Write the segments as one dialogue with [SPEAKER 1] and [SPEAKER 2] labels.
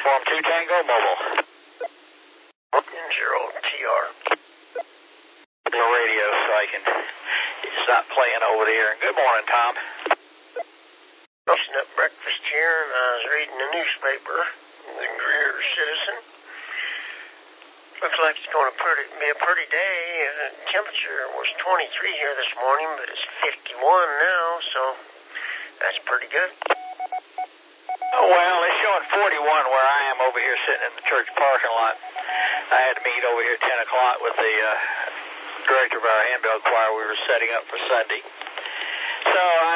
[SPEAKER 1] Form 2 Tango Mobile.
[SPEAKER 2] 0TR.
[SPEAKER 1] The radio so I can stop playing over there. Good morning, Tom.
[SPEAKER 2] Busting up breakfast here, and I was reading the newspaper, the Greer Citizen. Looks like it's going to be a pretty day. Temperature was 23 here this morning, but it's 51 now, so that's pretty good.
[SPEAKER 1] Oh, well, it's showing 41 where I am over here sitting in the church parking lot. I had to meet over here at 10 o'clock with the director of our handbell choir. We were setting up for Sunday. So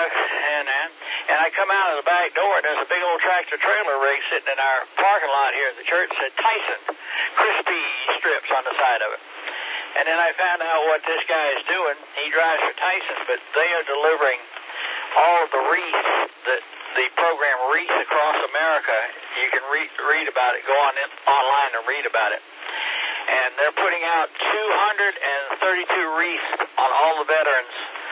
[SPEAKER 1] I come out of the back door, and there's a big old tractor trailer rig sitting in our parking lot here at the church. It said Tyson, crispy strips on the side of it. And then I found out what this guy is doing. He drives for Tyson, but they are delivering all of the wreaths, the program Wreaths Across America. You can read about it. Go online and read about it. And they're putting out 232 wreaths on all the veterans'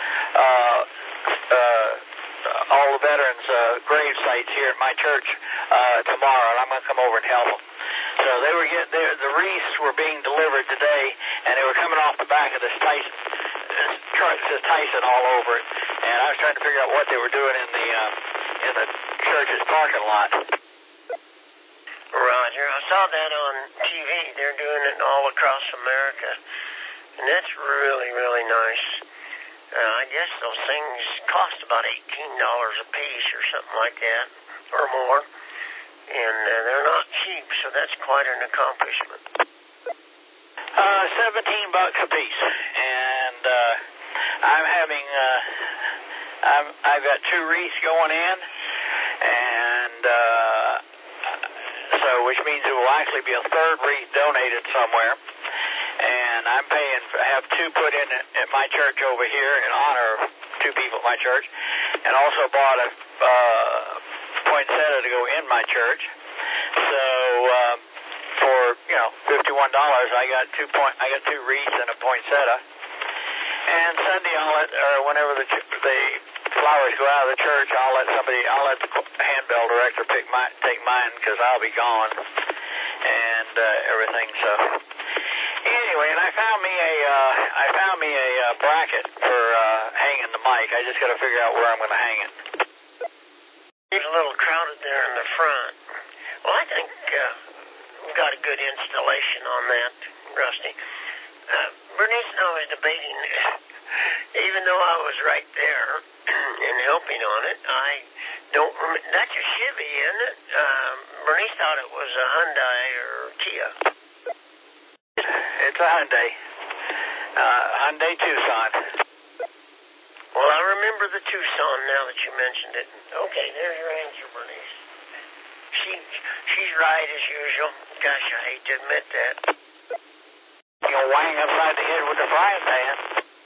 [SPEAKER 1] grave sites here at my church tomorrow, and I'm going to come over and help them. So they were the wreaths were being delivered today, and they were coming off the back of this Tyson. This truck says Tyson all over it, and I was trying to figure out what they were doing in the church's parking lot.
[SPEAKER 2] Roger, I saw that on TV. They're doing it all across America, and that's really, really nice. I guess those things cost about $18 a piece or something like that, or more. And they're not cheap, so that's quite an accomplishment.
[SPEAKER 1] $17 a piece. And I'm having, I've got 2 wreaths going in, and so which means there will actually be a 3rd wreath donated somewhere. And I'm paying to have 2 put in at my church over here in honor of 2 people at my church, and also bought a poinsettia to go in my church. So for $51, I got 2 wreaths and a poinsettia. And Sunday, whenever the flowers go out of the church, I'll let the handbell director take mine because I'll be gone and everything. So. Anyway, and I found me a bracket for hanging the mic. I just got to figure out where I'm going to hang it.
[SPEAKER 2] It's a little crowded there in the front. Well, I think we've got a good installation on that, Rusty. Bernice and I was debating, even though I was right there and helping on it, I don't remember. That's a Chevy, isn't it? Bernice thought it was a Hyundai or Kia.
[SPEAKER 1] It's a Hyundai. Hyundai Tucson.
[SPEAKER 2] Well, I remember the Tucson now that you mentioned it. Okay, there's your answer, Bernice. She's right as usual. Gosh, I hate to admit that.
[SPEAKER 1] You'll wang upside the head with the frying pan.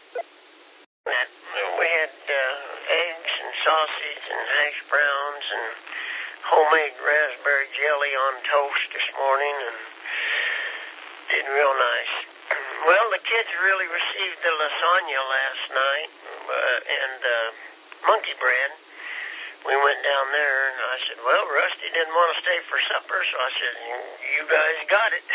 [SPEAKER 2] We had eggs and sausage and hash browns and homemade raspberry jelly on toast this morning, and did real nice. Well, the kids really received the lasagna last night and monkey bread. We went down there, and I said, well, Rusty didn't want to stay for supper, so I said, you guys got it.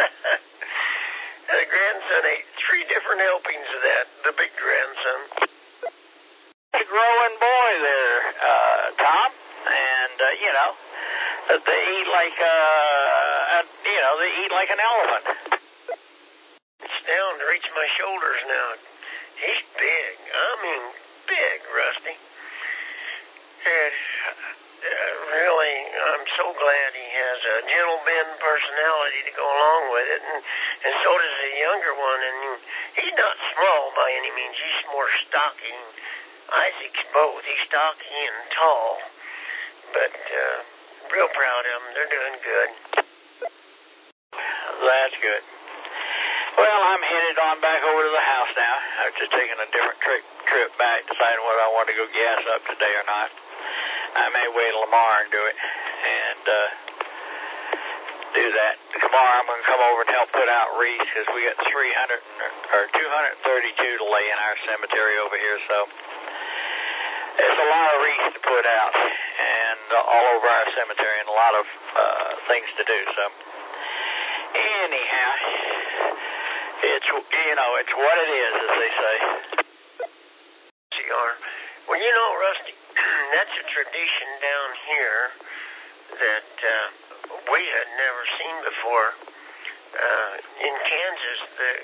[SPEAKER 2] The grandson ate 3 different helpings of that, the big grandson.
[SPEAKER 1] A growing boy there, Tom, and, they eat like, they eat like an elephant.
[SPEAKER 2] It's down to reach my shoulders now. He's big. I mean, big, Rusty. And really, I'm so glad he has a gentle Ben personality to go along with it, and so does the younger one. And he's not small by any means. He's more stocky. Isaac's both. He's stocky and tall, but real proud of them. They're doing good.
[SPEAKER 1] That's good. Well, I'm headed on back over to the house now. I've just taken a different trip back, deciding whether I want to go gas up today or not. I may wait till tomorrow and do it, and do that. Tomorrow I'm going to come over and help put out wreaths because we got 232 to lay in our cemetery over here, so it's a lot of wreaths to put out. And all over our cemetery and a lot of things to do. So anyhow, it's what it is, as they say.
[SPEAKER 2] CR. Well, Rusty, that's a tradition down here that we had never seen before. In Kansas,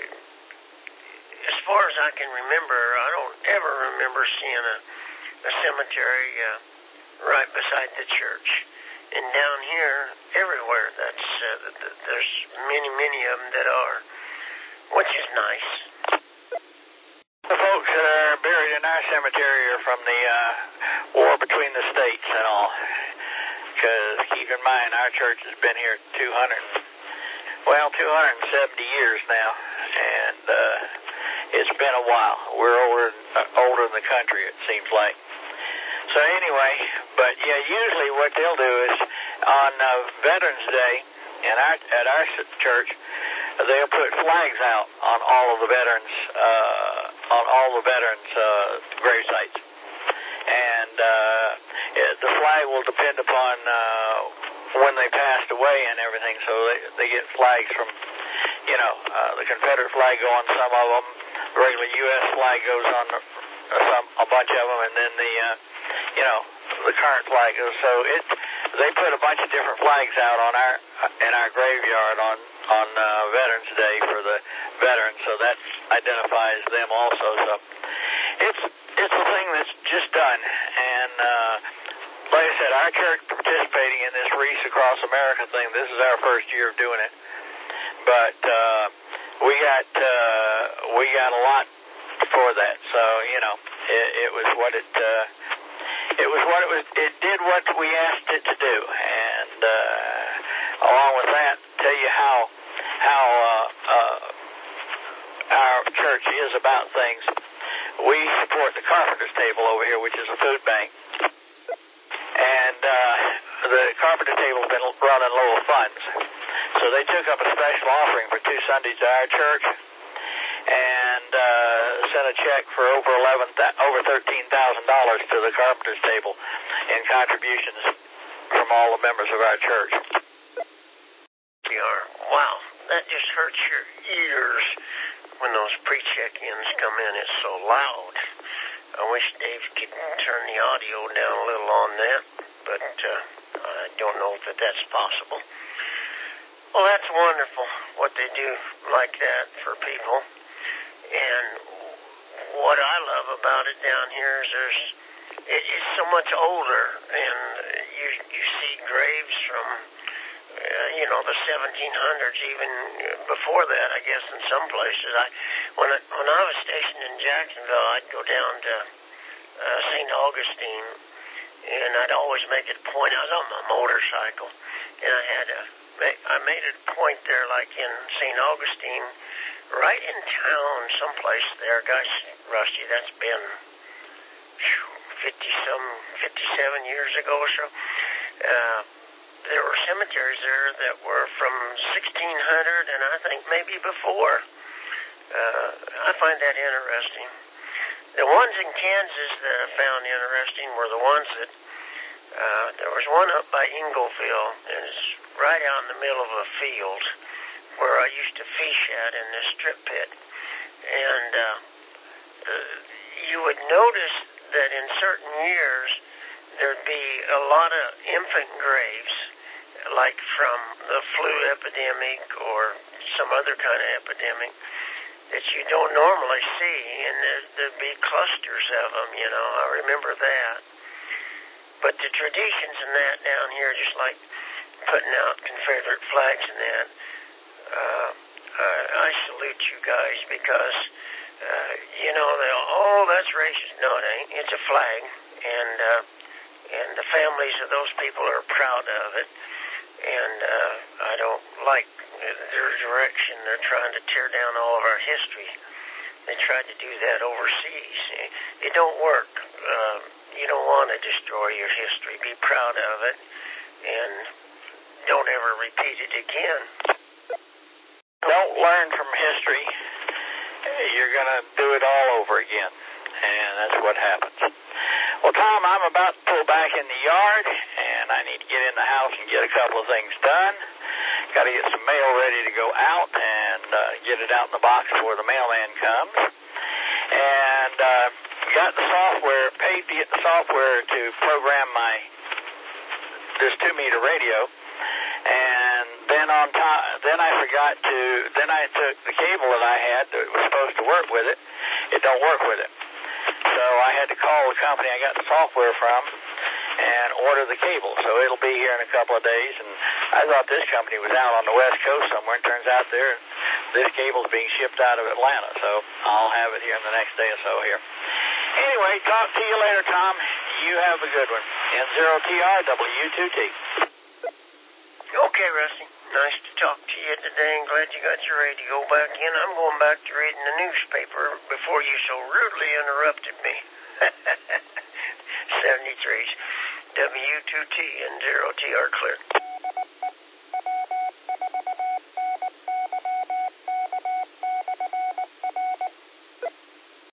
[SPEAKER 2] as far as I can remember, I don't ever remember seeing a cemetery right beside the church. And down here, everywhere, there's many of them that are, which is nice.
[SPEAKER 1] The folks that are buried in our cemetery are from the war between the states and all. Because keep in mind, our church has been here 270 years now, and it's been a while. We're older than the country, it seems like. So anyway, but yeah, usually what they'll do is on Veterans Day at our church, they'll put flags out on all of the veterans grave sites, and the flag will depend upon when they passed away and everything. So they get flags from the Confederate flag go on some of them, the regular U.S. flag goes on a bunch of them, and then the current flag goes. So they put a bunch of different flags out in our graveyard on Veterans Day for the veterans, so that identifies them also. So it's a thing that's just done, and like I said, our church participating in this Wreaths Across America thing, this is our first year of doing it, but we got a lot for that. So it was what it did what we asked it to do, and along with that, tell you how our church is about things. We support the Carpenter's Table over here, which is a food bank, and the Carpenter's Table's been running low of funds, so they took up a special offering for 2 Sundays to our church, and sent a check for over $13,000 to the Carpenter's Table in contributions from all the members of our church.
[SPEAKER 2] Wow, that just hurts your ears when those pre-check-ins come in. It's so loud. I wish Dave could turn the audio down a little on that, but I don't know if that's possible. Well, that's wonderful what they do like that for people. And what I love about it down here is it's so much older, and you see graves from the 1700s, even before that, I guess, in some places. When I was stationed in Jacksonville, I'd go down to St. Augustine, and I'd always make it a point. I was on my motorcycle, and I made it a point there, like in St. Augustine, right in town, someplace there. Gosh, Rusty, that's been 57 years ago or so. There were cemeteries there that were from 1600, and I think maybe before. I find that interesting. The ones in Kansas that I found interesting were the ones that there was one up by Ingleville, and it's right out in the middle of a field where I used to fish at in this strip pit. And you would notice that in certain years there'd be a lot of infant graves, like from the flu epidemic or some other kind of epidemic that you don't normally see, and there'd be clusters of them, I remember that. But the traditions in that down here, just like putting out Confederate flags and that, I salute you guys because, that's racist. No, it ain't. It's a flag, and the families of those people are proud of it. And I don't like their direction. They're trying to tear down all of our history. They tried to do that overseas. It don't work. You don't want to destroy your history. Be proud of it, and don't ever repeat it again.
[SPEAKER 1] Don't learn from history. You're going to do it all over again, and that's what happens. Well, Tom, I'm about to pull back in the yard, and the house and get a couple of things done. Got to get some mail ready to go out and get it out in the box before the mailman comes. And got the software, paid to get the software to program this 2-meter radio. And then then I forgot to, then I took the cable that I had that was supposed to work with it. It don't work with it. So I had to call the company I got the software from and order the cable. So it'll be here in a couple of days. And I thought this company was out on the West Coast somewhere. It turns out this cable's being shipped out of Atlanta. So I'll have it here in the next day or so here. Anyway, talk to you later, Tom. You have a good one. N0TR W2T.
[SPEAKER 2] Okay, Rusty. Nice to talk to you today, and glad you got your radio back in. I'm going back to reading the newspaper before you so rudely interrupted me. 73's W2T and 0TR clear.